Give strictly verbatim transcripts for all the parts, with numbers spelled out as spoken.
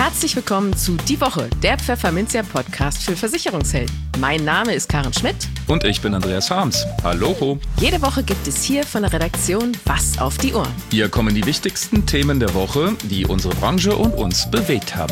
Herzlich willkommen zu Die Woche, der Pfefferminzia Podcast für Versicherungshelden. Mein Name ist Karen Schmidt. Und ich bin Andreas Harms. Hallo. Jede Woche gibt es hier von der Redaktion was auf die Ohren. Hier kommen die wichtigsten Themen der Woche, die unsere Branche und uns bewegt haben.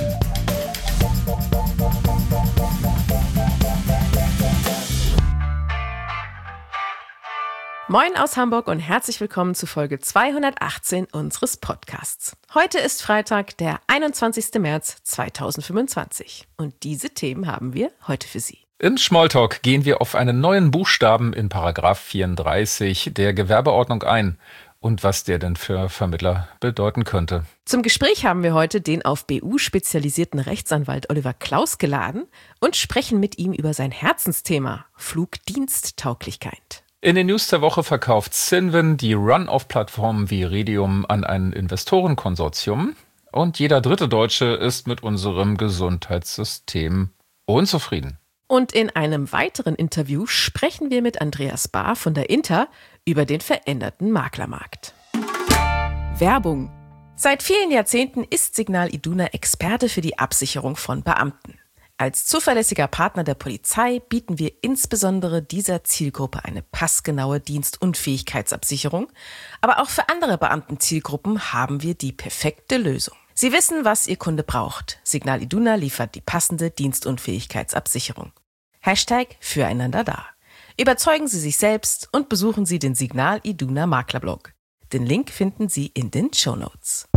Moin aus Hamburg und herzlich willkommen zu Folge zweihundertachtzehn unseres Podcasts. Heute ist Freitag, der einundzwanzigster März zweitausendfünfundzwanzig. Und diese Themen haben wir heute für Sie. Im Smalltalk gehen wir auf einen neuen Buchstaben in Paragraph vierunddreißig der Gewerbeordnung ein und was der denn für Vermittler bedeuten könnte. Zum Gespräch haben wir heute den auf B U spezialisierten Rechtsanwalt Oliver Klaus geladen und sprechen mit ihm über sein Herzensthema Flugdiensttauglichkeit. In den News der Woche verkauft Cinven die Run-Off-Plattform Viridium an ein Investorenkonsortium. Und jeder dritte Deutsche ist mit unserem Gesundheitssystem unzufrieden. Und in einem weiteren Interview sprechen wir mit Andreas Bahr von der Inter über den veränderten Maklermarkt. Werbung. Seit vielen Jahrzehnten ist Signal Iduna Experte für die Absicherung von Beamten. Als zuverlässiger Partner der Polizei bieten wir insbesondere dieser Zielgruppe eine passgenaue Dienstunfähigkeitsabsicherung. Aber auch für andere Beamtenzielgruppen haben wir die perfekte Lösung. Sie wissen, was Ihr Kunde braucht. Signal Iduna liefert die passende Dienstunfähigkeitsabsicherung. Hashtag Füreinander da. Überzeugen Sie sich selbst und besuchen Sie den Signal Iduna Maklerblog. Den Link finden Sie in den Shownotes.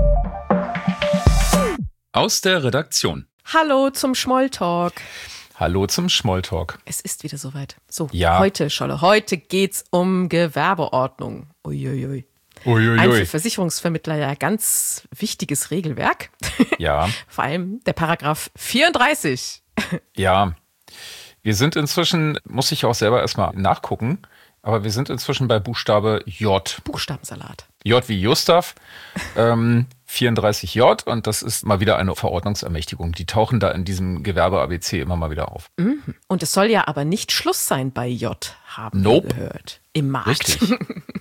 Aus der Redaktion. Hallo zum Smalltalk. Hallo zum Smalltalk. Es ist wieder soweit. So, ja. heute, Scholle, heute geht's um Gewerbeordnung. Uiuiui. Uiuiui. Ein für Versicherungsvermittler ja ganz wichtiges Regelwerk. Ja. Vor allem der Paragraph vierunddreißig. Ja. Wir sind inzwischen, muss ich auch selber erstmal nachgucken, aber wir sind inzwischen bei Buchstabe J. Buchstabensalat. J wie Gustav, ähm, vierunddreißig J und das ist mal wieder eine Verordnungsermächtigung. Die tauchen da in diesem Gewerbe-A B C immer mal wieder auf. Mhm. Und es soll ja aber nicht Schluss sein bei J, haben Nope. wir gehört. Im Markt. Richtig.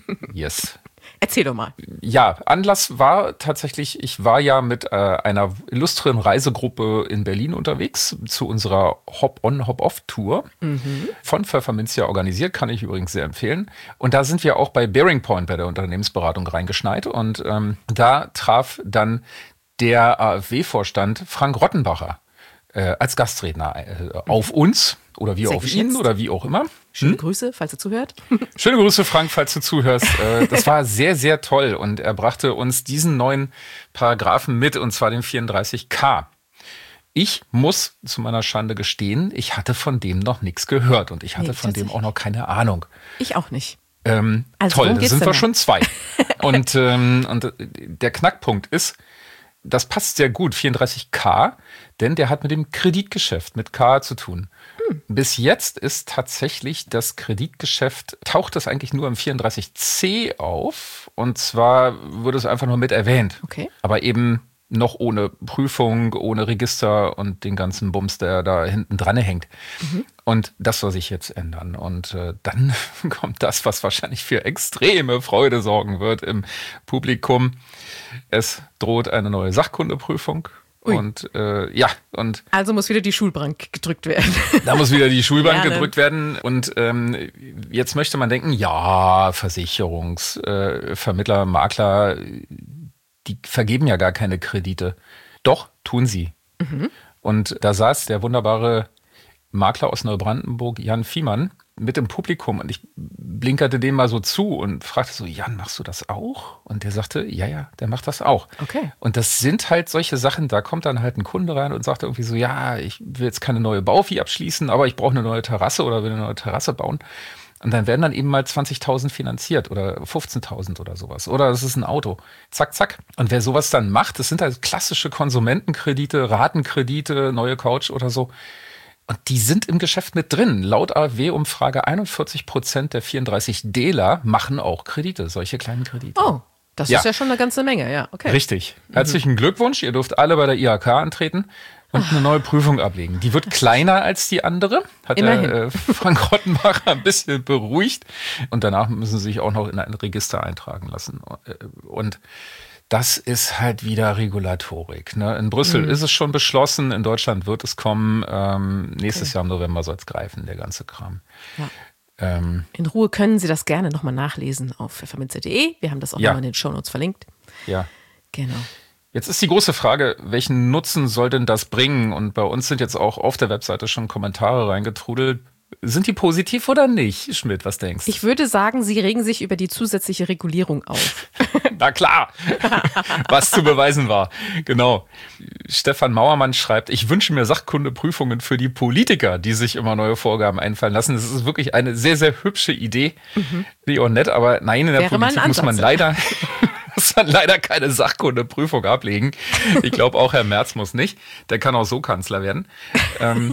Yes. Erzähl doch mal. Ja, Anlass war tatsächlich, ich war ja mit äh, einer illustren Reisegruppe in Berlin unterwegs zu unserer Hop-on, Hop-off-Tour. Mhm. Von Pfefferminzia organisiert, kann ich übrigens sehr empfehlen. Und da sind wir auch bei Bearing Point bei der Unternehmensberatung reingeschneit. Und ähm, da traf dann der A F W-Vorstand Frank Rottenbacher äh, als Gastredner äh, auf uns oder wir Sehr auf geschätzt. ihn oder wie auch immer. Schöne Hm? Grüße, falls ihr zuhört. Schöne Grüße, Frank, falls du zuhörst. Das war sehr, sehr toll und er brachte uns diesen neuen Paragraphen mit, und zwar den vierunddreißig K. Ich muss zu meiner Schande gestehen, ich hatte von dem noch nichts gehört und ich hatte Nee, von dem auch noch keine Ahnung. Ich auch nicht. Ähm, Also, toll, worum da geht's sind denn wir da? schon zwei. und, ähm, und der Knackpunkt ist, das passt sehr gut, vierunddreißig K, denn der hat mit dem Kreditgeschäft, mit K zu tun. Hm. Bis jetzt ist tatsächlich das Kreditgeschäft, taucht das eigentlich nur im vierunddreißig C auf, und zwar wurde es einfach nur mit erwähnt. Okay. Aber eben noch ohne Prüfung, ohne Register und den ganzen Bums, der da hinten dran hängt. Mhm. Und das soll sich jetzt ändern. Und äh, dann kommt das, was wahrscheinlich für extreme Freude sorgen wird im Publikum. Es droht eine neue Sachkundeprüfung. Ui. Und äh, ja, und Also muss wieder die Schulbank gedrückt werden. da muss wieder die Schulbank Gerne. gedrückt werden. Und ähm, jetzt möchte man denken, ja, Versicherungsvermittler, äh, Vermittler, Makler, die vergeben ja gar keine Kredite. Doch, tun sie. Mhm. Und da saß der wunderbare Makler aus Neubrandenburg, Jan Fiemann, mit im Publikum. Und ich blinkerte dem mal so zu und fragte so, Jan, machst du das auch? Und der sagte, ja, ja, der macht das auch. Okay. Und das sind halt solche Sachen, da kommt dann halt ein Kunde rein und sagt irgendwie so, ja, ich will jetzt keine neue Baufi abschließen, aber ich brauche eine neue Terrasse oder will eine neue Terrasse bauen. Und dann werden dann eben mal zwanzigtausend finanziert oder fünfzehntausend oder sowas. Oder es ist ein Auto. Zack, zack. Und wer sowas dann macht, das sind halt klassische Konsumentenkredite, Ratenkredite, neue Couch oder so. Und die sind im Geschäft mit drin. Laut A F W-Umfrage einundvierzig Prozent der vierunddreißig Dealer machen auch Kredite, solche kleinen Kredite. Oh, das Ja. ist ja schon eine ganze Menge, ja. Okay. Richtig. Herzlichen Glückwunsch. Ihr dürft alle bei der I H K antreten und eine neue Prüfung ablegen. Die wird kleiner als die andere, hat der äh, Frank Rottenbacher ein bisschen beruhigt. Und danach müssen sie sich auch noch in ein Register eintragen lassen. Und Das ist halt wieder Regulatorik. Ne? In Brüssel mhm. ist es schon beschlossen, in Deutschland wird es kommen. Ähm, nächstes okay. Jahr im November soll es greifen, der ganze Kram. Ja. Ähm, in Ruhe können Sie das gerne nochmal nachlesen auf pfefferminze punkt de. Wir haben das auch ja. nochmal in den Shownotes verlinkt. Ja. Genau. Jetzt ist die große Frage, welchen Nutzen soll denn das bringen? Und bei uns sind jetzt auch auf der Webseite schon Kommentare reingetrudelt. Sind die positiv oder nicht, Schmidt? Was denkst du? Ich würde sagen, Sie regen sich über die zusätzliche Regulierung auf. Na klar, was zu beweisen war. Genau. Stefan Mauermann schreibt, ich wünsche mir Sachkundeprüfungen für die Politiker, die sich immer neue Vorgaben einfallen lassen. Das ist wirklich eine sehr, sehr hübsche Idee. Mhm. Die auch nett, aber nein, in der Wäre Politik muss man leider... muss man leider keine Sachkundeprüfung ablegen. Ich glaube auch, Herr Merz muss nicht. Der kann auch so Kanzler werden. ähm,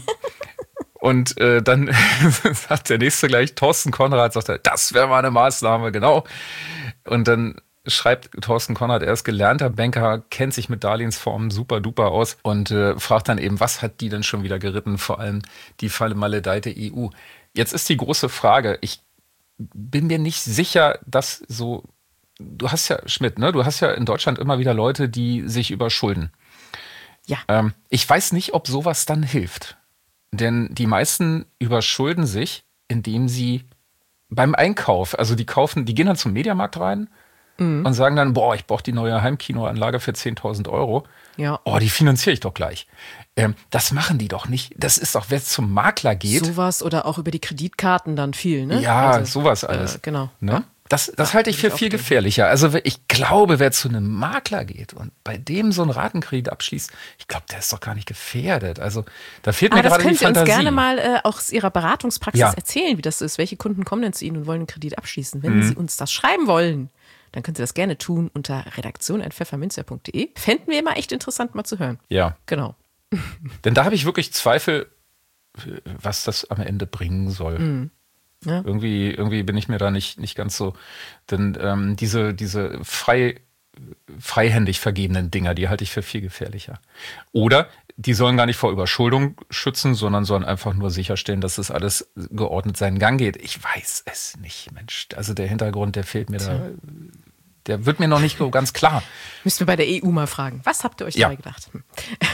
Und äh, dann sagt der nächste gleich, Thorsten Konrad, sagt er, das wäre mal eine Maßnahme, genau. Und dann schreibt Thorsten Konrad, er ist gelernter Banker, kennt sich mit Darlehensformen super duper aus und äh, fragt dann eben, was hat die denn schon wieder geritten, vor allem die maledeite E U. Jetzt ist die große Frage, ich bin mir nicht sicher, dass so, du hast ja, Schmidt, ne, du hast ja in Deutschland immer wieder Leute, die sich überschulden. Ja. Ähm, ich weiß nicht, ob sowas dann hilft. Denn die meisten überschulden sich, indem sie beim Einkauf, also die kaufen, die gehen dann zum Mediamarkt rein mhm. und sagen dann, boah, ich brauche die neue Heimkinoanlage für zehntausend Euro. Ja. Oh, die finanziere ich doch gleich. Ähm, das machen die doch nicht. Das ist doch, wer zum Makler geht. Sowas oder auch über die Kreditkarten dann viel, ne? Ja, also, sowas alles. Äh, genau. Ne? Ja. Das, das halte ich für viel gefährlicher. Also ich glaube, wer zu einem Makler geht und bei dem so einen Ratenkredit abschließt, ich glaube, der ist doch gar nicht gefährdet. Also da fehlt mir gerade die Fantasie. Aber das könnt ihr uns gerne mal äh, auch aus Ihrer Beratungspraxis ja. erzählen, wie das ist. Welche Kunden kommen denn zu Ihnen und wollen einen Kredit abschließen? Wenn mhm. Sie uns das schreiben wollen, dann können Sie das gerne tun unter redaktion at pfefferminze punkt de. Fänden wir immer echt interessant, mal zu hören. Ja. Genau. Denn da habe ich wirklich Zweifel, was das am Ende bringen soll. Mhm. Ja. Irgendwie, irgendwie bin ich mir da nicht, nicht ganz so. Denn ähm, diese, diese frei, freihändig vergebenen Dinger, die halte ich für viel gefährlicher. Oder die sollen gar nicht vor Überschuldung schützen, sondern sollen einfach nur sicherstellen, dass das alles geordnet seinen Gang geht. Ich weiß es nicht, Mensch. Also der Hintergrund, der fehlt mir da. Der wird mir noch nicht so ganz klar. Müssen wir bei der E U mal fragen. Was habt ihr euch ja. dabei gedacht? Hm.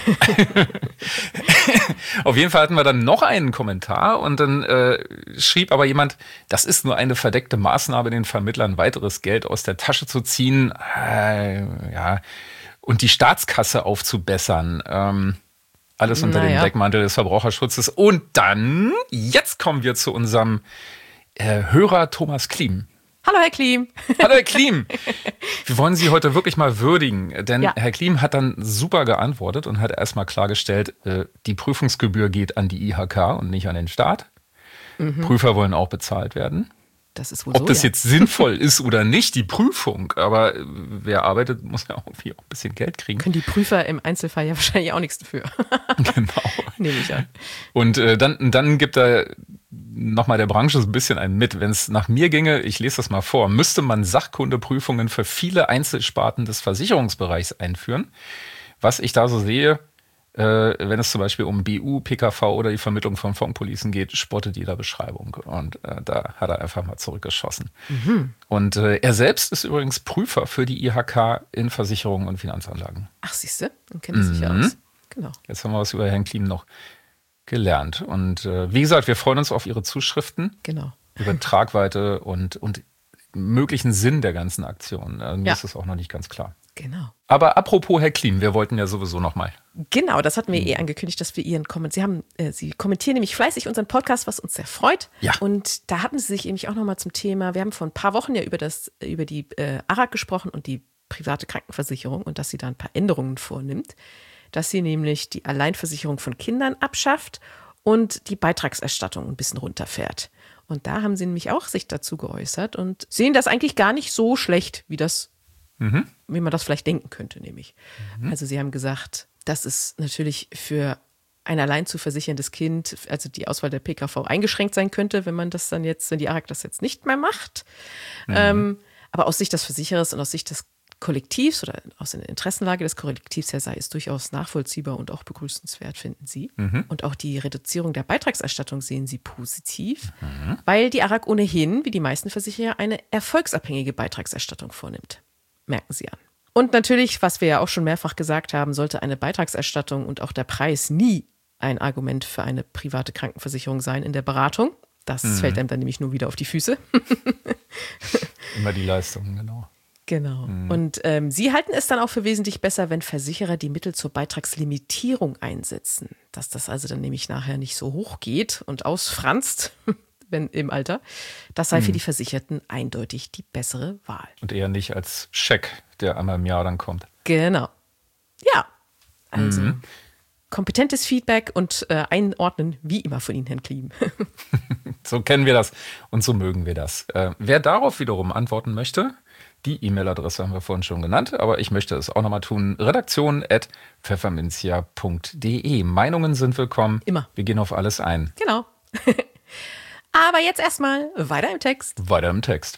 Auf jeden Fall hatten wir dann noch einen Kommentar und dann äh, schrieb aber jemand, das ist nur eine verdeckte Maßnahme, den Vermittlern weiteres Geld aus der Tasche zu ziehen äh, ja, und die Staatskasse aufzubessern. Ähm, alles unter naja. dem Deckmantel des Verbraucherschutzes. Und dann, jetzt kommen wir zu unserem äh, Hörer Thomas Kliem. Hallo, Herr Kliem. Hallo, Herr Kliem. Wir wollen Sie heute wirklich mal würdigen, denn ja. Herr Kliem hat dann super geantwortet und hat erstmal klargestellt, äh, die Prüfungsgebühr geht an die I H K und nicht an den Staat. Mhm. Prüfer wollen auch bezahlt werden. Das ist wohl Ob so, das ja. jetzt sinnvoll ist oder nicht, die Prüfung, aber wer arbeitet, muss ja irgendwie auch ein bisschen Geld kriegen. Können die Prüfer im Einzelfall ja wahrscheinlich auch nichts dafür. Genau. Nehme ich an. Und äh, dann, dann gibt er nochmal der Branche so ein bisschen einen mit. Wenn es nach mir ginge, ich lese das mal vor, müsste man Sachkundeprüfungen für viele Einzelsparten des Versicherungsbereichs einführen. Was ich da so sehe, äh, wenn es zum Beispiel um B U, P K V oder die Vermittlung von Fondpolicen geht, spottet jeder Beschreibung. Und äh, da hat er einfach mal zurückgeschossen. Mhm. Und äh, er selbst ist übrigens Prüfer für die I H K in Versicherungen und Finanzanlagen. Ach, siehst du? Dann kennt er sich ja aus. Genau. Jetzt haben wir was über Herrn Kliem noch gelernt. Und äh, wie gesagt, wir freuen uns auf Ihre Zuschriften. Genau. Über Tragweite und, und möglichen Sinn der ganzen Aktion. Äh, mir ja. ist das auch noch nicht ganz klar. Genau. Aber apropos Herr Kliem, wir wollten ja sowieso noch mal. Genau, das hatten wir eh angekündigt, dass wir Ihren Kommentar. Sie haben, äh, Sie kommentieren nämlich fleißig unseren Podcast, was uns sehr freut. Ja. Und da hatten Sie sich nämlich auch noch mal zum Thema. Wir haben vor ein paar Wochen ja über das, über die äh, A R A K gesprochen und die private Krankenversicherung und dass sie da ein paar Änderungen vornimmt. Dass sie nämlich die Alleinversicherung von Kindern abschafft und die Beitragserstattung ein bisschen runterfährt. Und da haben sie nämlich auch sich dazu geäußert und sehen das eigentlich gar nicht so schlecht, wie das, mhm. wie man das vielleicht denken könnte, nämlich. Mhm. Also sie haben gesagt, dass es natürlich für ein allein zu versicherndes Kind, also die Auswahl der P K V eingeschränkt sein könnte, wenn man das dann jetzt, wenn die A R A K das jetzt nicht mehr macht. Mhm. Ähm, aber aus Sicht des Versicherers und aus Sicht des Kollektivs oder aus der Interessenlage des Kollektivs her sei es durchaus nachvollziehbar und auch begrüßenswert, finden sie. Mhm. Und auch die Reduzierung der Beitragserstattung sehen sie positiv, mhm. weil die A R A K ohnehin, wie die meisten Versicherer, eine erfolgsabhängige Beitragserstattung vornimmt. Merken Sie an. Und natürlich, was wir ja auch schon mehrfach gesagt haben, sollte eine Beitragserstattung und auch der Preis nie ein Argument für eine private Krankenversicherung sein in der Beratung. Das mhm. fällt einem dann nämlich nur wieder auf die Füße. Immer die Leistungen, genau. Genau. Mhm. Und ähm, Sie halten es dann auch für wesentlich besser, wenn Versicherer die Mittel zur Beitragslimitierung einsetzen. Dass das also dann nämlich nachher nicht so hoch geht und ausfranst, wenn im Alter. Das sei mhm. für die Versicherten eindeutig die bessere Wahl. Und eher nicht als Scheck, der einmal im Jahr dann kommt. Genau. Ja, also mhm. kompetentes Feedback und äh, Einordnen wie immer von Ihnen, Herrn Kliem. So kennen wir das und so mögen wir das. Äh, wer darauf wiederum antworten möchte, die E-Mail-Adresse haben wir vorhin schon genannt, aber ich möchte es auch nochmal tun. redaktion at pfefferminzia punkt de. Meinungen sind willkommen. Immer. Wir gehen auf alles ein. Genau. Aber jetzt erstmal weiter im Text. Weiter im Text.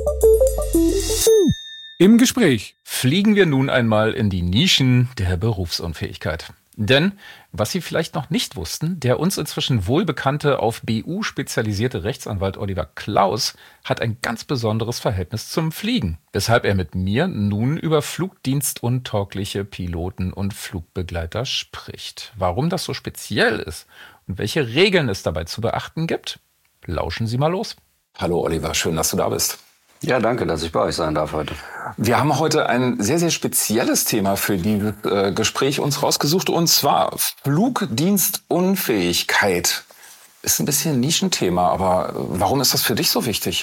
Im Gespräch fliegen wir nun einmal in die Nischen der Berufsunfähigkeit. Denn, was Sie vielleicht noch nicht wussten, der uns inzwischen wohlbekannte, auf B U spezialisierte Rechtsanwalt Oliver Klaus hat ein ganz besonderes Verhältnis zum Fliegen, weshalb er mit mir nun über flugdienstuntaugliche Piloten und Flugbegleiter spricht. Warum das so speziell ist und welche Regeln es dabei zu beachten gibt, lauschen Sie mal los. Hallo Oliver, schön, dass du da bist. Ja, danke, dass ich bei euch sein darf heute. Wir haben heute ein sehr, sehr spezielles Thema für dieses äh, Gespräch uns rausgesucht, und zwar Flugdienstunfähigkeit. Ist ein bisschen ein Nischenthema, aber warum ist das für dich so wichtig?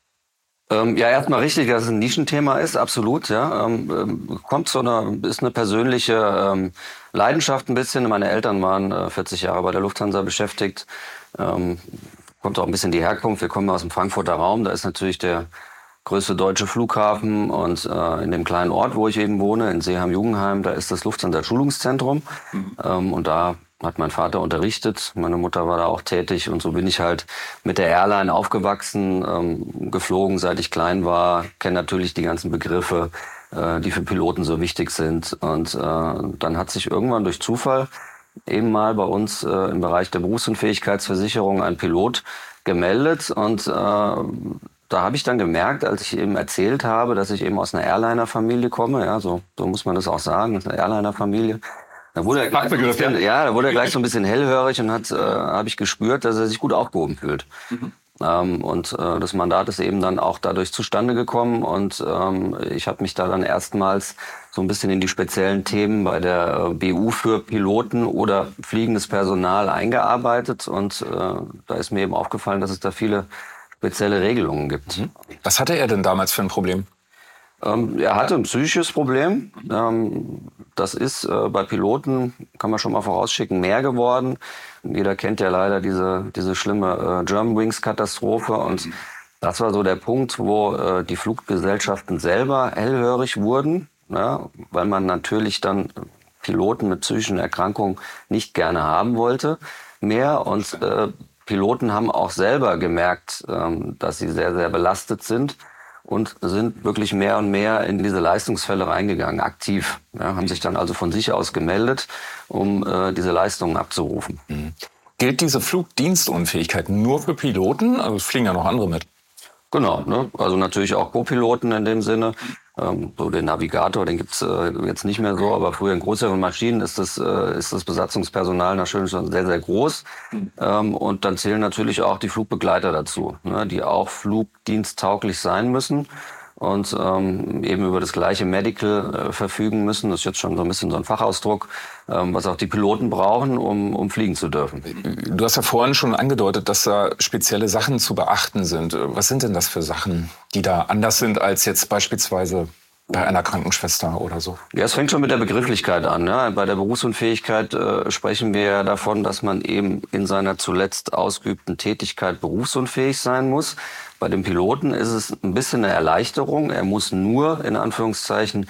Ähm, ja, erstmal richtig, dass es ein Nischenthema ist, absolut. Ja, ähm, kommt so eine, ist eine persönliche ähm, Leidenschaft ein bisschen. Meine Eltern waren äh, vierzig Jahre bei der Lufthansa beschäftigt. Ähm, kommt auch ein bisschen die Herkunft. Wir kommen aus dem Frankfurter Raum. Da ist natürlich der größte deutsche Flughafen, und äh, in dem kleinen Ort, wo ich eben wohne, in Seeham-Jugenheim, da ist das Lufthansa-Schulungszentrum. Mhm. Ähm, und da hat mein Vater unterrichtet, meine Mutter war da auch tätig, und so bin ich halt mit der Airline aufgewachsen, ähm, geflogen, seit ich klein war, kenne natürlich die ganzen Begriffe, äh, die für Piloten so wichtig sind. Und äh, dann hat sich irgendwann durch Zufall eben mal bei uns äh, im Bereich der Berufsunfähigkeitsversicherung ein Pilot gemeldet, und äh, da habe ich dann gemerkt, als ich eben erzählt habe, dass ich eben aus einer Airliner-Familie komme, ja, so, so muss man das auch sagen, das ist eine Airliner-Familie. Da wurde er gleich, bisschen, ja, da wurde er gleich so ein bisschen hellhörig, und hat, äh, habe ich gespürt, dass er sich gut aufgehoben fühlt. Mhm. Ähm, und äh, das Mandat ist eben dann auch dadurch zustande gekommen, und ähm, ich habe mich da dann erstmals so ein bisschen in die speziellen Themen bei der äh, B U für Piloten oder fliegendes Personal eingearbeitet, und äh, da ist mir eben aufgefallen, dass es da viele spezielle Regelungen gibt. Mhm. Was hatte er denn damals für ein Problem? Ähm, er hatte ein psychisches Problem. Ähm, das ist äh, bei Piloten, kann man schon mal vorausschicken, mehr geworden. Jeder kennt ja leider diese, diese schlimme äh, Germanwings-Katastrophe. Und das war so der Punkt, wo äh, die Fluggesellschaften selber hellhörig wurden, ja, weil man natürlich dann Piloten mit psychischen Erkrankungen nicht gerne haben wollte mehr. Und äh, Piloten haben auch selber gemerkt, ähm, dass sie sehr, sehr belastet sind, und sind wirklich mehr und mehr in diese Leistungsfälle reingegangen, aktiv. Ja, haben sich dann also von sich aus gemeldet, um äh, diese Leistungen abzurufen. Mhm. Gilt diese Flugdienstunfähigkeit nur für Piloten? Also es fliegen ja noch andere mit. Genau, ne? Also natürlich auch Co-Piloten in dem Sinne. Ähm, so den Navigator, den gibt's äh, jetzt nicht mehr so, aber früher in größeren Maschinen ist das, äh, ist das Besatzungspersonal natürlich schon sehr, sehr groß. Ähm, und dann zählen natürlich auch die Flugbegleiter dazu, ne? Die auch flugdiensttauglich sein müssen und ähm, eben über das gleiche Medical äh, verfügen müssen. Das ist jetzt schon so ein bisschen so ein Fachausdruck, ähm, was auch die Piloten brauchen, um, um fliegen zu dürfen. Du hast ja vorhin schon angedeutet, dass da spezielle Sachen zu beachten sind. Was sind denn das für Sachen, die da anders sind als jetzt beispielsweise bei einer Krankenschwester oder so? Ja, es fängt schon mit der Begrifflichkeit an. Ja. Bei der Berufsunfähigkeit äh, sprechen wir ja davon, dass man eben in seiner zuletzt ausgeübten Tätigkeit berufsunfähig sein muss. Bei dem Piloten ist es ein bisschen eine Erleichterung. Er muss nur, in Anführungszeichen,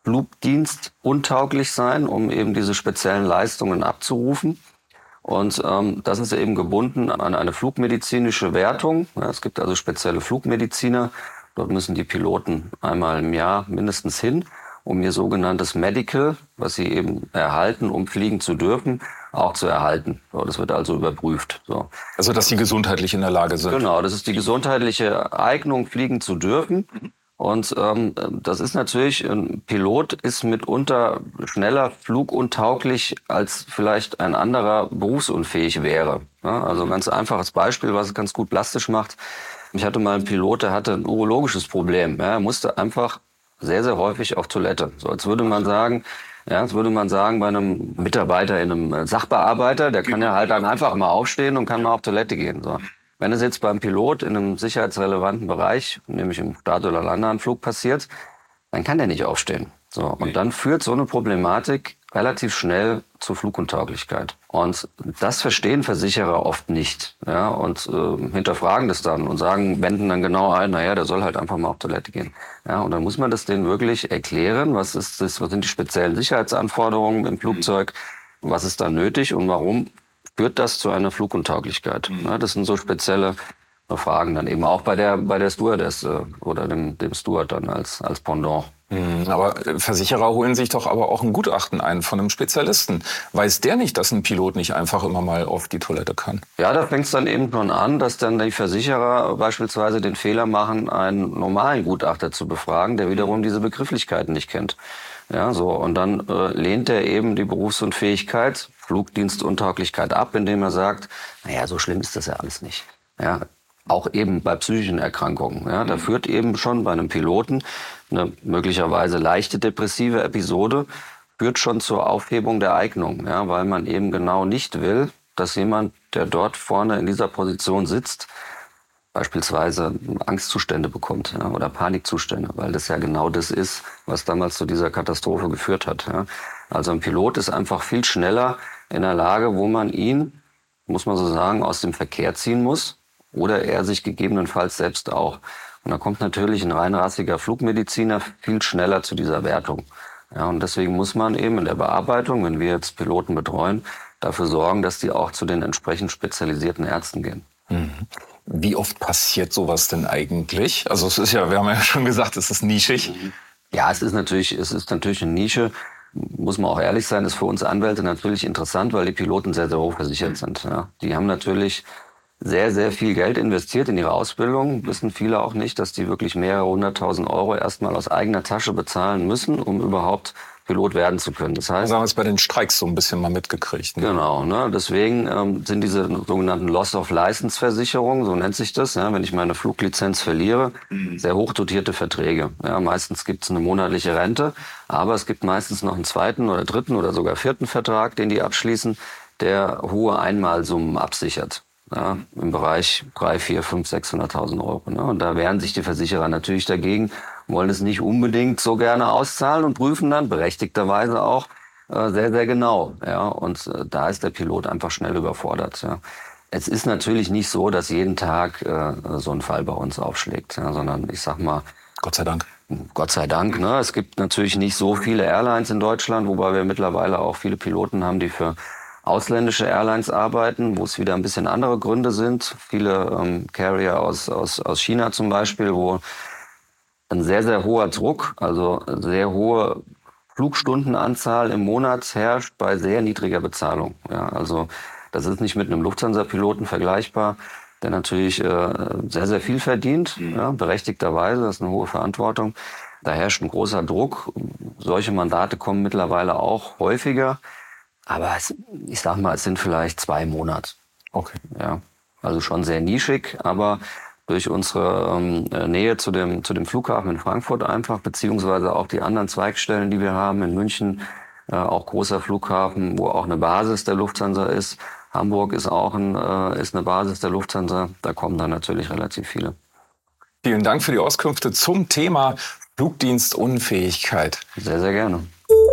flugdienstuntauglich sein, um eben diese speziellen Leistungen abzurufen. Und ähm, das ist eben gebunden an eine flugmedizinische Wertung. Ja, es gibt also spezielle Flugmediziner. Dort müssen die Piloten einmal im Jahr mindestens hin, um ihr sogenanntes Medical, was sie eben erhalten, um fliegen zu dürfen, auch zu erhalten. So, das wird also überprüft. So. Also, dass sie gesundheitlich in der Lage sind. Genau, das ist die gesundheitliche Eignung, fliegen zu dürfen. Und ähm, das ist natürlich, ein Pilot ist mitunter schneller fluguntauglich, als vielleicht ein anderer berufsunfähig wäre. Ja, also ein ganz einfaches Beispiel, was es ganz gut plastisch macht. Ich hatte mal einen Pilot, der hatte ein urologisches Problem. Ja, er musste einfach sehr, sehr häufig auf Toilette. So als würde man sagen, ja, als würde man sagen, bei einem Mitarbeiter, in einem Sachbearbeiter, der kann ja halt dann einfach mal aufstehen und kann mal auf Toilette gehen. So. Wenn es jetzt beim Pilot in einem sicherheitsrelevanten Bereich, nämlich im Start- oder Landeanflug passiert, dann kann der nicht aufstehen. So, und dann führt so eine Problematik relativ schnell zur Fluguntauglichkeit. Und das verstehen Versicherer oft nicht. Ja, und äh, hinterfragen das dann und sagen, wenden dann genau ein, naja, der soll halt einfach mal auf Toilette gehen. Ja, und dann muss man das denen wirklich erklären, was ist das, was sind die speziellen Sicherheitsanforderungen im Flugzeug, was ist da nötig und warum führt das zu einer Fluguntauglichkeit. Mhm. Ja, das sind so spezielle Fragen dann eben auch bei der bei der Stewardess äh, oder dem, dem Steward dann als als Pendant. Aber Versicherer holen sich doch aber auch ein Gutachten ein von einem Spezialisten. Weiß der nicht, dass ein Pilot nicht einfach immer mal auf die Toilette kann? Ja, da fängt es dann eben schon an, dass dann die Versicherer beispielsweise den Fehler machen, einen normalen Gutachter zu befragen, der wiederum diese Begrifflichkeiten nicht kennt. Ja, so. Und dann äh, lehnt er eben die Berufsunfähigkeit, Flugdienstuntauglichkeit ab, indem er sagt, naja, so schlimm ist das ja alles nicht. Ja, auch eben bei psychischen Erkrankungen. Ja, da führt eben schon bei einem Piloten eine möglicherweise leichte depressive Episode, führt schon zur Aufhebung der Eignung, ja, weil man eben genau nicht will, dass jemand, der dort vorne in dieser Position sitzt, beispielsweise Angstzustände bekommt, ja, oder Panikzustände, weil das ja genau das ist, was damals zu dieser Katastrophe geführt hat. Ja. Also ein Pilot ist einfach viel schneller in der Lage, wo man ihn, muss man so sagen, aus dem Verkehr ziehen muss, oder er sich gegebenenfalls selbst auch. Und da kommt natürlich ein reinrassiger Flugmediziner viel schneller zu dieser Wertung. Ja, und deswegen muss man eben in der Bearbeitung, wenn wir jetzt Piloten betreuen, dafür sorgen, dass die auch zu den entsprechend spezialisierten Ärzten gehen. Mhm. Wie oft passiert sowas denn eigentlich? Also es ist ja, wir haben ja schon gesagt, es ist nischig. Ja, es ist natürlich, es ist natürlich eine Nische. Muss man auch ehrlich sein, ist für uns Anwälte natürlich interessant, weil die Piloten sehr, sehr hoch versichert sind. Ja, die haben natürlich sehr, sehr viel Geld investiert in ihre Ausbildung. Wissen viele auch nicht, dass die wirklich mehrere hunderttausend Euro erstmal aus eigener Tasche bezahlen müssen, um überhaupt Pilot werden zu können. Das heißt, wir haben es bei den Streiks so ein bisschen mal mitgekriegt. Ne? Genau, ne? Deswegen ähm, sind diese sogenannten Loss-of-License-Versicherungen, so nennt sich das, ja, wenn ich meine Fluglizenz verliere, mhm. sehr hoch dotierte Verträge. Ja, meistens gibt es eine monatliche Rente, aber es gibt meistens noch einen zweiten oder dritten oder sogar vierten Vertrag, den die abschließen, der hohe Einmalsummen absichert. Ja, im Bereich drei, vier, fünf, sechshunderttausend Euro. Ne? Und da wehren sich die Versicherer natürlich dagegen, wollen es nicht unbedingt so gerne auszahlen und prüfen dann berechtigterweise auch äh, sehr, sehr genau. Ja? Und äh, da ist der Pilot einfach schnell überfordert. Ja? Es ist natürlich nicht so, dass jeden Tag äh, so ein Fall bei uns aufschlägt, ja? Sondern ich sag mal, Gott sei Dank. Gott sei Dank. Ne? Es gibt natürlich nicht so viele Airlines in Deutschland, wobei wir mittlerweile auch viele Piloten haben, die für ausländische Airlines arbeiten, wo es wieder ein bisschen andere Gründe sind. Viele ähm, Carrier aus, aus, aus China zum Beispiel, wo ein sehr, sehr hoher Druck, also sehr hohe Flugstundenanzahl im Monat herrscht bei sehr niedriger Bezahlung. Ja, also das ist nicht mit einem Lufthansa-Piloten vergleichbar, der natürlich äh, sehr, sehr viel verdient, ja, berechtigterweise, das ist eine hohe Verantwortung. Da herrscht ein großer Druck. Solche Mandate kommen mittlerweile auch häufiger. Aber es, ich sag mal, es sind vielleicht zwei Monate. Okay. Ja, also schon sehr nischig, aber durch unsere ähm, Nähe zu dem, zu dem Flughafen in Frankfurt einfach, beziehungsweise auch die anderen Zweigstellen, die wir haben in München, äh, auch großer Flughafen, wo auch eine Basis der Lufthansa ist. Hamburg ist auch ein, äh, ist eine Basis der Lufthansa. Da kommen dann natürlich relativ viele. Vielen Dank für die Auskünfte zum Thema Flugdienstunfähigkeit. Sehr, sehr gerne.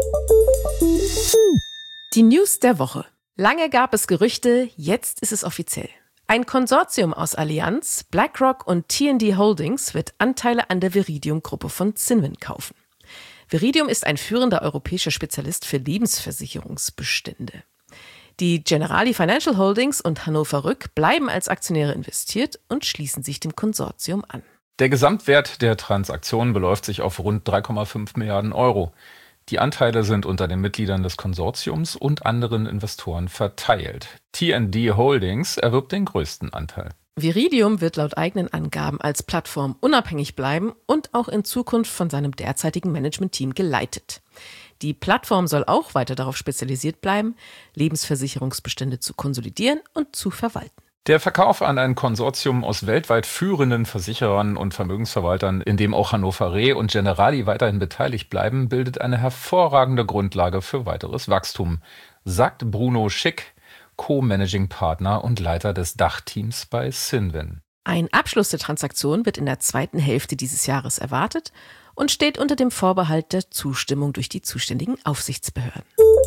Die News der Woche. Lange gab es Gerüchte, jetzt ist es offiziell. Ein Konsortium aus Allianz, BlackRock und T and D Holdings wird Anteile an der Viridium-Gruppe von Cinven kaufen. Viridium ist ein führender europäischer Spezialist für Lebensversicherungsbestände. Die Generali Financial Holdings und Hannover Rück bleiben als Aktionäre investiert und schließen sich dem Konsortium an. Der Gesamtwert der Transaktion beläuft sich auf rund drei Komma fünf Milliarden Euro. Die Anteile sind unter den Mitgliedern des Konsortiums und anderen Investoren verteilt. T and D Holdings erwirbt den größten Anteil. Viridium wird laut eigenen Angaben als Plattform unabhängig bleiben und auch in Zukunft von seinem derzeitigen Managementteam geleitet. Die Plattform soll auch weiter darauf spezialisiert bleiben, Lebensversicherungsbestände zu konsolidieren und zu verwalten. Der Verkauf an ein Konsortium aus weltweit führenden Versicherern und Vermögensverwaltern, in dem auch Hannover Re und Generali weiterhin beteiligt bleiben, bildet eine hervorragende Grundlage für weiteres Wachstum, sagt Bruno Schick, Co-Managing Partner und Leiter des Dachteams bei Cinven. Ein Abschluss der Transaktion wird in der zweiten Hälfte dieses Jahres erwartet und steht unter dem Vorbehalt der Zustimmung durch die zuständigen Aufsichtsbehörden.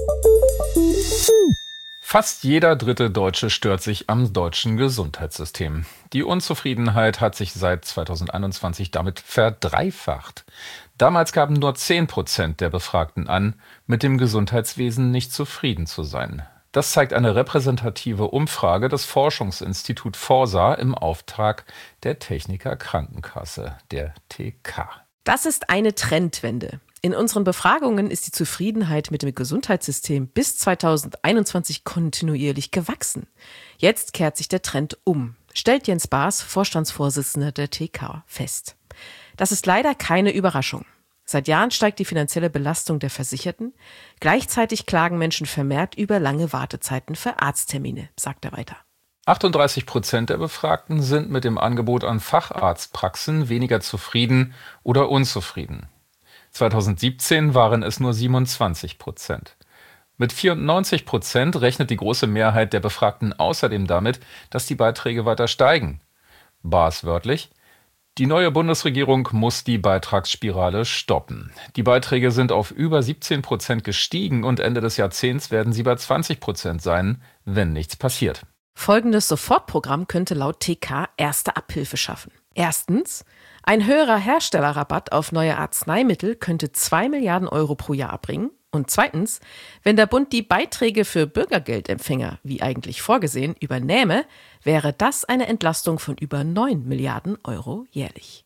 Fast jeder dritte Deutsche stört sich am deutschen Gesundheitssystem. Die Unzufriedenheit hat sich seit zweitausendeinundzwanzig damit verdreifacht. Damals gaben nur zehn Prozent der Befragten an, mit dem Gesundheitswesen nicht zufrieden zu sein. Das zeigt eine repräsentative Umfrage des Forschungsinstituts Forsa im Auftrag der Techniker Krankenkasse, der T K. Das ist eine Trendwende. In unseren Befragungen ist die Zufriedenheit mit dem Gesundheitssystem bis zweitausendeinundzwanzig kontinuierlich gewachsen. Jetzt kehrt sich der Trend um, stellt Jens Baas, Vorstandsvorsitzender der T K, fest. Das ist leider keine Überraschung. Seit Jahren steigt die finanzielle Belastung der Versicherten. Gleichzeitig klagen Menschen vermehrt über lange Wartezeiten für Arzttermine, sagt er weiter. achtunddreißig Prozent der Befragten sind mit dem Angebot an Facharztpraxen weniger zufrieden oder unzufrieden. zweitausendsiebzehn waren es nur siebenundzwanzig Prozent. Mit vierundneunzig Prozent rechnet die große Mehrheit der Befragten außerdem damit, dass die Beiträge weiter steigen. Baas wörtlich: Die neue Bundesregierung muss die Beitragsspirale stoppen. Die Beiträge sind auf über siebzehn Prozent gestiegen und Ende des Jahrzehnts werden sie bei zwanzig Prozent sein, wenn nichts passiert. Folgendes Sofortprogramm könnte laut T K erste Abhilfe schaffen. Erstens: Ein höherer Herstellerrabatt auf neue Arzneimittel könnte zwei Milliarden Euro pro Jahr bringen. Und zweitens: Wenn der Bund die Beiträge für Bürgergeldempfänger, wie eigentlich vorgesehen, übernähme, wäre das eine Entlastung von über neun Milliarden Euro jährlich.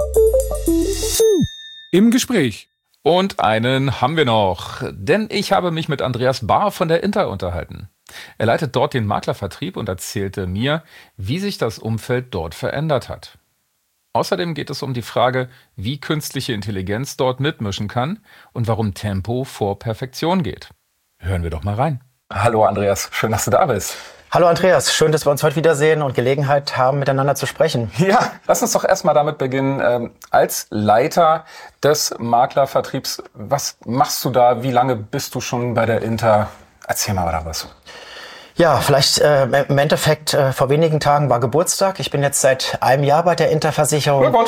Im Gespräch. Und einen haben wir noch, denn ich habe mich mit Andreas Bahr von der Inter unterhalten. Er leitet dort den Maklervertrieb und erzählte mir, wie sich das Umfeld dort verändert hat. Außerdem geht es um die Frage, wie künstliche Intelligenz dort mitmischen kann und warum Tempo vor Perfektion geht. Hören wir doch mal rein. Hallo Andreas, schön, dass du da bist. Hallo Andreas, schön, dass wir uns heute wiedersehen und Gelegenheit haben, miteinander zu sprechen. Ja, lass uns doch erstmal damit beginnen. Ähm, als Leiter des Maklervertriebs, was machst du da? Wie lange bist du schon bei der Inter? Erzähl mal da was. Ja, vielleicht äh, im Endeffekt äh, vor wenigen Tagen war Geburtstag. Ich bin jetzt seit einem Jahr bei der Inter-Versicherung. Glückwunsch.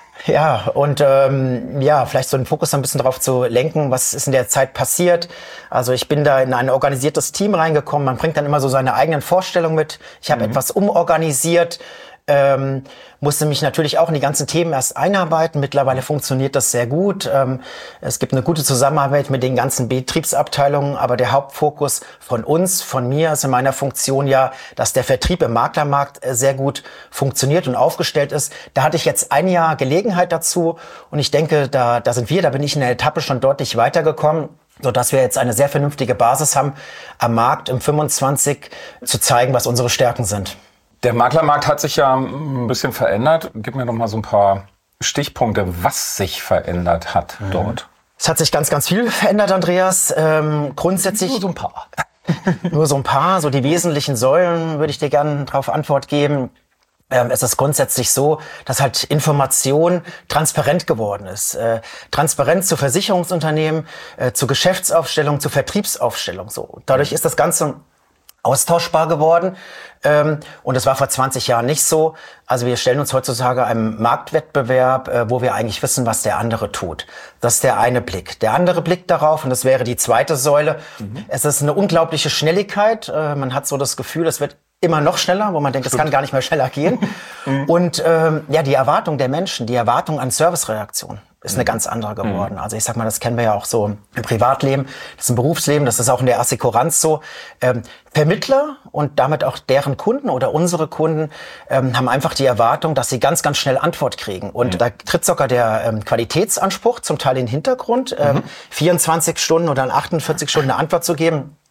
Ja, und ähm, ja, vielleicht so den Fokus ein bisschen darauf zu lenken, was ist in der Zeit passiert. Also ich bin da in ein organisiertes Team reingekommen. Man bringt dann immer so seine eigenen Vorstellungen mit. Ich habe mhm. etwas umorganisiert. Ähm, musste mich natürlich auch in die ganzen Themen erst einarbeiten. Mittlerweile funktioniert das sehr gut. Ähm, es gibt eine gute Zusammenarbeit mit den ganzen Betriebsabteilungen, aber der Hauptfokus von uns, von mir, ist in meiner Funktion ja, dass der Vertrieb im Maklermarkt sehr gut funktioniert und aufgestellt ist. Da hatte ich jetzt ein Jahr Gelegenheit dazu und ich denke, da, da sind wir, da bin ich in der Etappe schon deutlich weitergekommen, sodass wir jetzt eine sehr vernünftige Basis haben, am Markt im fünfundzwanzig zu zeigen, was unsere Stärken sind. Der Maklermarkt hat sich ja ein bisschen verändert. Gib mir doch mal so ein paar Stichpunkte, was sich verändert hat mhm. dort. Es hat sich ganz, ganz viel verändert, Andreas. Ähm, grundsätzlich nur so ein paar. nur so ein paar, so die wesentlichen Säulen würde ich dir gerne darauf Antwort geben. Ähm, es ist grundsätzlich so, dass halt Information transparent geworden ist. Äh, transparent zu Versicherungsunternehmen, äh, zu Geschäftsaufstellung, zu Vertriebsaufstellung. So. Dadurch ist das Ganze austauschbar geworden. Ähm, und das war vor zwanzig Jahren nicht so. Also wir stellen uns heutzutage einem Marktwettbewerb, äh, wo wir eigentlich wissen, was der andere tut. Das ist der eine Blick. Der andere Blick darauf, und das wäre die zweite Säule, mhm. es ist eine unglaubliche Schnelligkeit. Äh, man hat so das Gefühl, es wird immer noch schneller, wo man denkt, es kann gar nicht mehr schneller gehen. mhm. Und ähm, ja, die Erwartung der Menschen, die Erwartung an Servicereaktion ist eine ganz andere geworden. Mhm. Also ich sag mal, das kennen wir ja auch so im Privatleben, das ist im Berufsleben, das ist auch in der Assekuranz so. Ähm, Vermittler und damit auch deren Kunden oder unsere Kunden ähm, haben einfach die Erwartung, dass sie ganz, ganz schnell Antwort kriegen. Und mhm. da tritt sogar der ähm, Qualitätsanspruch zum Teil in den Hintergrund, ähm, mhm. vierundzwanzig Stunden oder in achtundvierzig Stunden eine Antwort zu geben.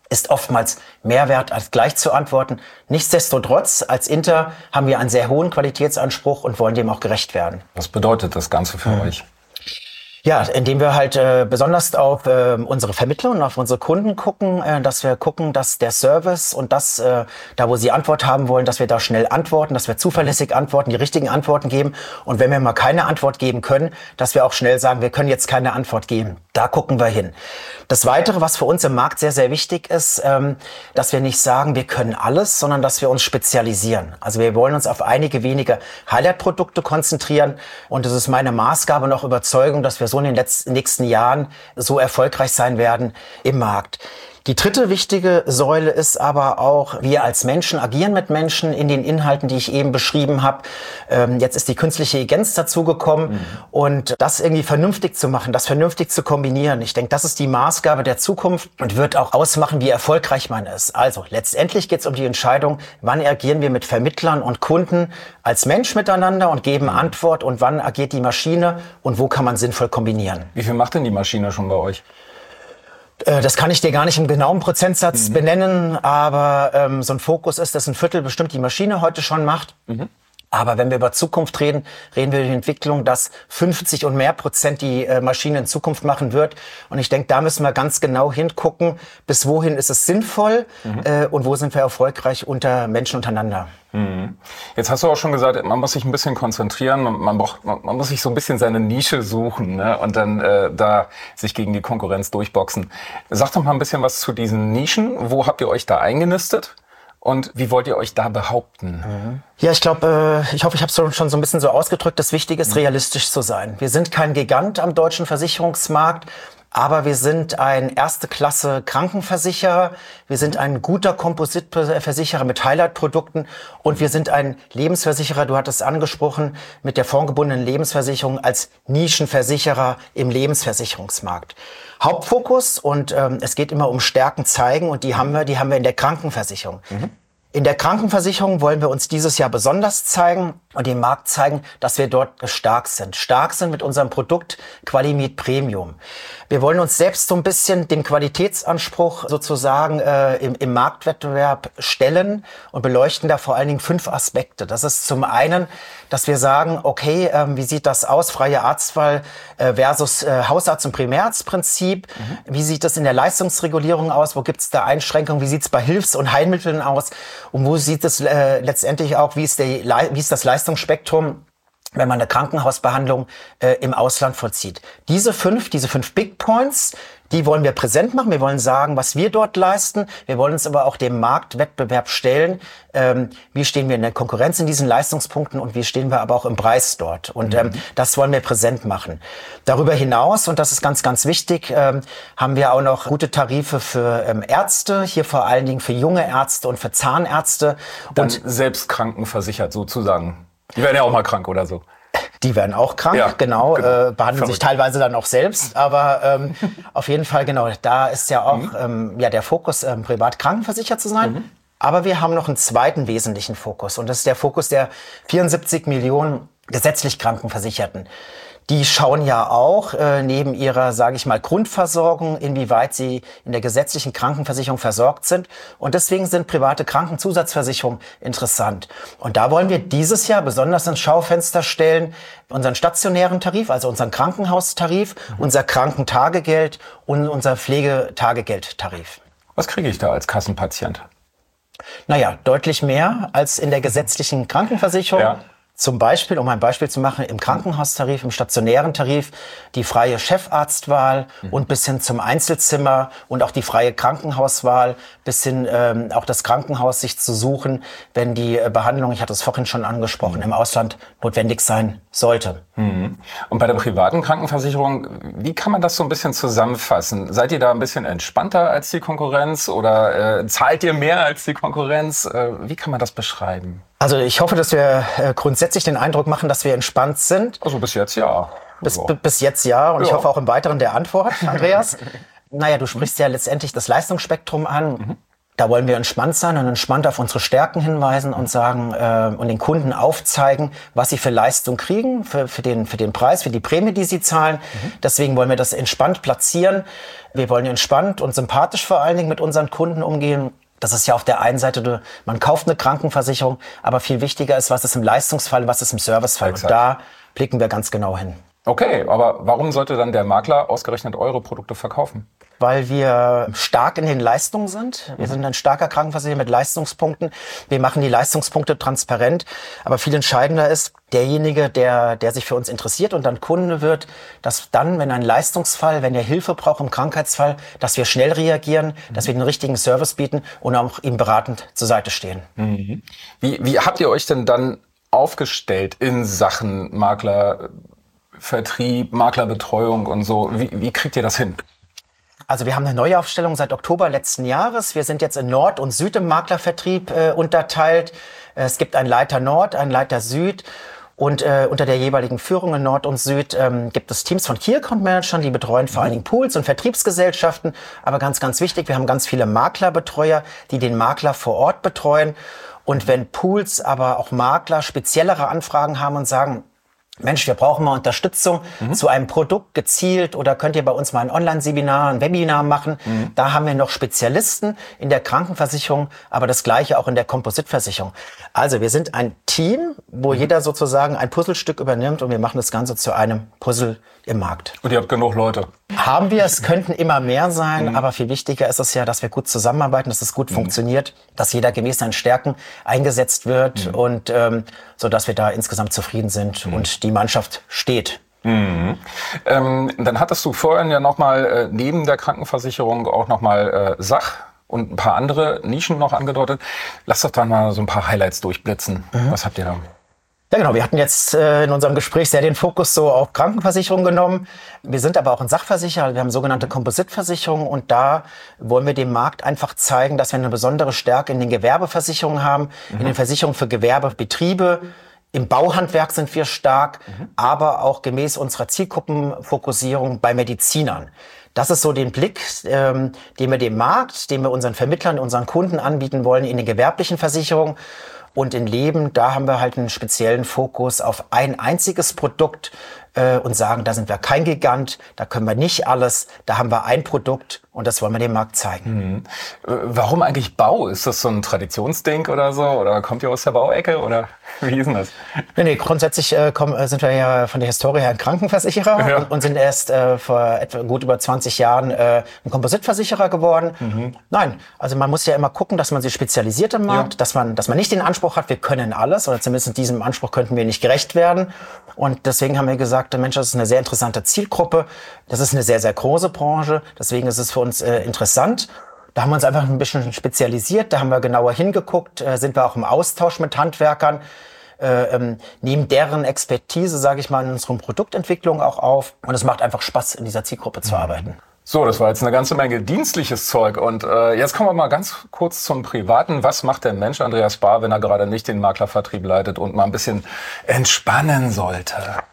ist oftmals mehr wert, als gleich zu antworten. Nichtsdestotrotz, als Inter haben wir einen sehr hohen Qualitätsanspruch und wollen dem auch gerecht werden. Was bedeutet das Ganze für mhm. euch? Ja, indem wir halt äh, besonders auf äh, unsere Vermittler und auf unsere Kunden gucken, äh, dass wir gucken, dass der Service und das, äh, da wo sie Antwort haben wollen, dass wir da schnell antworten, dass wir zuverlässig antworten, die richtigen Antworten geben. Und wenn wir mal keine Antwort geben können, dass wir auch schnell sagen, wir können jetzt keine Antwort geben. Da gucken wir hin. Das Weitere, was für uns im Markt sehr, sehr wichtig ist, ähm, dass wir nicht sagen, wir können alles, sondern dass wir uns spezialisieren. Also wir wollen uns auf einige wenige Highlight-Produkte konzentrieren. Und es ist meine Maßgabe und auch Überzeugung, dass wir so in den letzten, nächsten Jahren so erfolgreich sein werden im Markt. Die dritte wichtige Säule ist aber auch, wir als Menschen agieren mit Menschen in den Inhalten, die ich eben beschrieben habe. Ähm, jetzt ist die künstliche Intelligenz dazugekommen mhm. und das irgendwie vernünftig zu machen, das vernünftig zu kombinieren. Ich denke, das ist die Maßgabe der Zukunft und wird auch ausmachen, wie erfolgreich man ist. Also letztendlich geht es um die Entscheidung, wann agieren wir mit Vermittlern und Kunden als Mensch miteinander und geben Antwort und wann agiert die Maschine und wo kann man sinnvoll kombinieren. Wie viel macht denn die Maschine schon bei euch? Das kann ich dir gar nicht im genauen Prozentsatz mhm. benennen, aber ähm, so ein Fokus ist, dass ein Viertel bestimmt die Maschine heute schon macht. Mhm. Aber wenn wir über Zukunft reden, reden wir über die Entwicklung, dass fünfzig und mehr Prozent die äh, Maschine in Zukunft machen wird. Und ich denke, da müssen wir ganz genau hingucken, bis wohin ist es sinnvoll mhm. äh, und wo sind wir erfolgreich unter Menschen untereinander. Mhm. Jetzt hast du auch schon gesagt, man muss sich ein bisschen konzentrieren, man, braucht, man muss sich so ein bisschen seine Nische suchen, ne? Und dann äh, da sich gegen die Konkurrenz durchboxen. Sag doch mal ein bisschen was zu diesen Nischen. Wo habt ihr euch da eingenistet? Und wie wollt ihr euch da behaupten? Mhm. Ja, ich glaube, äh, ich hoffe, ich habe es schon so ein bisschen so ausgedrückt. Das Wichtige ist, realistisch zu sein. Wir sind kein Gigant am deutschen Versicherungsmarkt, aber wir sind ein erste Klasse Krankenversicherer. Wir sind ein guter Kompositversicherer mit Highlight-Produkten und wir sind ein Lebensversicherer, du hattest es angesprochen, mit der formgebundenen Lebensversicherung als Nischenversicherer im Lebensversicherungsmarkt. Hauptfokus und ähm, es geht immer um Stärken zeigen und die haben wir, die haben wir in der Krankenversicherung. Mhm. In der Krankenversicherung wollen wir uns dieses Jahr besonders zeigen und dem Markt zeigen, dass wir dort stark sind. Stark sind mit unserem Produkt Qualimed Premium. Wir wollen uns selbst so ein bisschen dem Qualitätsanspruch sozusagen äh, im, im Marktwettbewerb stellen und beleuchten da vor allen Dingen fünf Aspekte. Das ist zum einen, dass wir sagen, okay, äh, wie sieht das aus, freie Arztwahl äh, versus äh, Hausarzt- und Primärarztprinzip? Mhm. Wie sieht das in der Leistungsregulierung aus? Wo gibt es da Einschränkungen? Wie sieht es bei Hilfs- und Heilmitteln aus? Und wo sieht es äh, letztendlich auch, wie ist, der, wie ist das Leistungsspektrum, wenn man eine Krankenhausbehandlung äh, im Ausland vollzieht? Diese fünf, diese fünf Big Points, die wollen wir präsent machen. Wir wollen sagen, was wir dort leisten. Wir wollen uns aber auch dem Marktwettbewerb stellen. Ähm, wie stehen wir in der Konkurrenz in diesen Leistungspunkten und wie stehen wir aber auch im Preis dort? Und ähm, das wollen wir präsent machen. Darüber hinaus, und das ist ganz, ganz wichtig, ähm, haben wir auch noch gute Tarife für ähm, Ärzte, hier vor allen Dingen für junge Ärzte und für Zahnärzte. Dann und selbst krankenversichert sozusagen. Die werden ja auch mal krank oder so. Die werden auch krank, ja, genau, genau. Äh, behandeln Verrückt. sich teilweise dann auch selbst, aber ähm, auf jeden Fall, genau, da ist ja auch mhm. ähm, ja der Fokus, ähm, privat krankenversichert zu sein. Mhm. Aber wir haben noch einen zweiten wesentlichen Fokus und das ist der Fokus der vierundsiebzig Millionen gesetzlich Krankenversicherten. Die schauen ja auch äh, neben ihrer, sage ich mal, Grundversorgung, inwieweit sie in der gesetzlichen Krankenversicherung versorgt sind. Und deswegen sind private Krankenzusatzversicherungen interessant. Und da wollen wir dieses Jahr besonders ins Schaufenster stellen, unseren stationären Tarif, also unseren Krankenhaustarif, mhm. unser Krankentagegeld und unser Pflegetagegeldtarif. Was kriege ich da als Kassenpatient? Naja, deutlich mehr als in der gesetzlichen Krankenversicherung. Ja. Zum Beispiel, um ein Beispiel zu machen, im Krankenhaustarif, im stationären Tarif, die freie Chefarztwahl mhm. und bis hin zum Einzelzimmer und auch die freie Krankenhauswahl, bis hin ähm, auch das Krankenhaus sich zu suchen, wenn die äh, Behandlung, ich hatte es vorhin schon angesprochen, mhm. im Ausland notwendig sein sollte. Mhm. Und bei der privaten Krankenversicherung, wie kann man das so ein bisschen zusammenfassen? Seid ihr da ein bisschen entspannter als die Konkurrenz oder äh, zahlt ihr mehr als die Konkurrenz? Äh, wie kann man das beschreiben? Also ich hoffe, dass wir äh, grundsätzlich den Eindruck machen, dass wir entspannt sind. Also bis jetzt ja. Bis, b- bis jetzt ja und ja. Ich hoffe auch im Weiteren der Antwort, Andreas. Naja, du sprichst ja letztendlich das Leistungsspektrum an. Mhm. Da wollen wir entspannt sein und entspannt auf unsere Stärken hinweisen und sagen äh, und den Kunden aufzeigen, was sie für Leistung kriegen, für, für, den, für den Preis, für die Prämie, die sie zahlen. Mhm. Deswegen wollen wir das entspannt platzieren. Wir wollen entspannt und sympathisch vor allen Dingen mit unseren Kunden umgehen. Das ist ja auf der einen Seite, man kauft eine Krankenversicherung, aber viel wichtiger ist, was ist im Leistungsfall, was ist im Servicefall. Und da blicken wir ganz genau hin. Okay, aber warum sollte dann der Makler ausgerechnet eure Produkte verkaufen? Weil wir stark in den Leistungen sind. Wir sind ein starker Krankenversicherer mit Leistungspunkten. Wir machen die Leistungspunkte transparent. Aber viel entscheidender ist, derjenige, der, der sich für uns interessiert und dann Kunde wird, dass dann, wenn ein Leistungsfall, wenn er Hilfe braucht im Krankheitsfall, dass wir schnell reagieren, mhm. dass wir den richtigen Service bieten und auch ihm beratend zur Seite stehen. Mhm. Wie, wie habt ihr euch denn dann aufgestellt in Sachen Makler, Vertrieb, Maklerbetreuung und so? Wie, wie kriegt ihr das hin? Also wir haben eine Neuaufstellung seit Oktober letzten Jahres. Wir sind jetzt in Nord und Süd im Maklervertrieb äh, unterteilt. Es gibt einen Leiter Nord, einen Leiter Süd. Und äh, unter der jeweiligen Führung in Nord und Süd ähm, gibt es Teams von Key Account Managern, die betreuen vor allen Dingen Pools und Vertriebsgesellschaften. Aber ganz, ganz wichtig, wir haben ganz viele Maklerbetreuer, die den Makler vor Ort betreuen. Und wenn Pools, aber auch Makler speziellere Anfragen haben und sagen, Mensch, wir brauchen mal Unterstützung mhm. zu einem Produkt gezielt oder könnt ihr bei uns mal ein Online-Seminar, ein Webinar machen. Mhm. Da haben wir noch Spezialisten in der Krankenversicherung, aber das Gleiche auch in der Kompositversicherung. Also wir sind ein Team, wo mhm. jeder sozusagen ein Puzzlestück übernimmt und wir machen das Ganze zu einem Puzzle im Markt. Und ihr habt genug Leute? Haben wir, es könnten immer mehr sein, mhm. aber viel wichtiger ist es ja, dass wir gut zusammenarbeiten, dass es gut mhm. funktioniert, dass jeder gemäß seinen Stärken eingesetzt wird mhm. und ähm, so dass wir da insgesamt zufrieden sind mhm. und die Mannschaft steht. Mhm. Ähm, dann hattest du vorhin ja nochmal äh, neben der Krankenversicherung auch nochmal äh, Sach und ein paar andere Nischen noch angedeutet. Lass doch dann mal so ein paar Highlights durchblitzen. Mhm. Was habt ihr da? Ja genau, wir hatten jetzt äh, in unserem Gespräch sehr den Fokus so auf Krankenversicherung genommen. Wir sind aber auch ein Sachversicherer, wir haben sogenannte Kompositversicherungen und da wollen wir dem Markt einfach zeigen, dass wir eine besondere Stärke in den Gewerbeversicherungen haben, mhm. in den Versicherungen für Gewerbebetriebe. Im Bauhandwerk sind wir stark, mhm. aber auch gemäß unserer Zielgruppenfokussierung bei Medizinern. Das ist so den Blick, ähm, den wir dem Markt, den wir unseren Vermittlern, unseren Kunden anbieten wollen in den gewerblichen Versicherungen. Und in Leben, da haben wir halt einen speziellen Fokus auf ein einziges Produkt äh, und sagen, da sind wir kein Gigant, da können wir nicht alles, da haben wir ein Produkt und das wollen wir dem Markt zeigen. Mhm. Warum eigentlich Bau? Ist das so ein Traditionsding oder so? Oder kommt ihr aus der Bauecke oder wie ist denn das? Nee, nee, grundsätzlich äh, kommen, sind wir ja von der Historie her ein Krankenversicherer ja. und, und sind erst äh, vor etwa gut über zwanzig Jahren äh, ein Kompositversicherer geworden. Mhm. Nein, also man muss ja immer gucken, dass man sich spezialisiert im Markt, ja. dass man, dass man nicht den Anspruch hat, wir können alles oder zumindest in diesem Anspruch könnten wir nicht gerecht werden. Und deswegen haben wir gesagt, Mensch, das ist eine sehr interessante Zielgruppe. Das ist eine sehr, sehr große Branche. Deswegen ist es für uns äh, interessant. Da haben wir uns einfach ein bisschen spezialisiert. Da haben wir genauer hingeguckt. Äh, sind wir auch im Austausch mit Handwerkern. Äh, ähm, nehmen deren Expertise, sage ich mal, in unserer Produktentwicklung auch auf. Und es macht einfach Spaß, in dieser Zielgruppe zu arbeiten. So, das war jetzt eine ganze Menge dienstliches Zeug. Und äh, jetzt kommen wir mal ganz kurz zum Privaten. Was macht der Mensch Andreas Bahr, wenn er gerade nicht den Maklervertrieb leitet und mal ein bisschen entspannen sollte?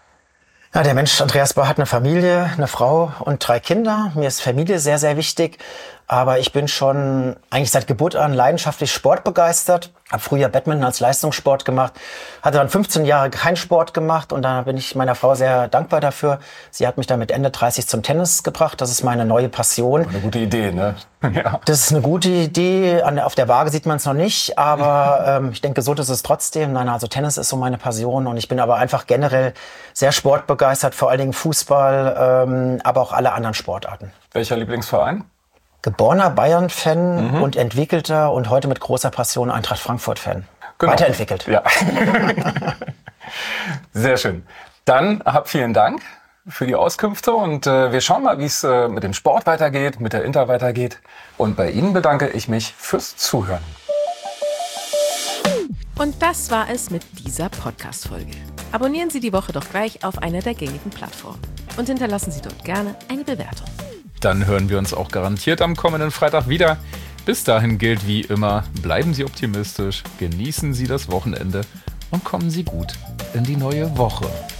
Ja, der Mensch Andreas Bahr hat eine Familie, eine Frau und drei Kinder. Mir ist Familie sehr, sehr wichtig. Aber ich bin schon eigentlich seit Geburt an leidenschaftlich sportbegeistert. Habe früher Badminton als Leistungssport gemacht. Hatte dann fünfzehn Jahre keinen Sport gemacht. Und da bin ich meiner Frau sehr dankbar dafür. Sie hat mich dann mit Ende dreißig zum Tennis gebracht. Das ist meine neue Passion. Eine gute Idee, ne? Ja. Das ist eine gute Idee. An, auf der Waage sieht man es noch nicht. Aber ähm, ich denke, gesund ist es trotzdem. Nein, also Tennis ist so meine Passion. Und ich bin aber einfach generell sehr sportbegeistert. Vor allen Dingen Fußball, ähm, aber auch alle anderen Sportarten. Welcher Lieblingsverein? Geborener Bayern-Fan mhm. und entwickelter und heute mit großer Passion Eintracht Frankfurt-Fan. Genau. Weiterentwickelt. Ja. Sehr schön. Dann hab vielen Dank für die Auskünfte und äh, wir schauen mal, wie es äh, mit dem Sport weitergeht, mit der Inter weitergeht. Und bei Ihnen bedanke ich mich fürs Zuhören. Und das war es mit dieser Podcast-Folge. Abonnieren Sie die Woche doch gleich auf einer der gängigen Plattformen und hinterlassen Sie dort gerne eine Bewertung. Dann hören wir uns auch garantiert am kommenden Freitag wieder. Bis dahin gilt wie immer, bleiben Sie optimistisch, genießen Sie das Wochenende und kommen Sie gut in die neue Woche.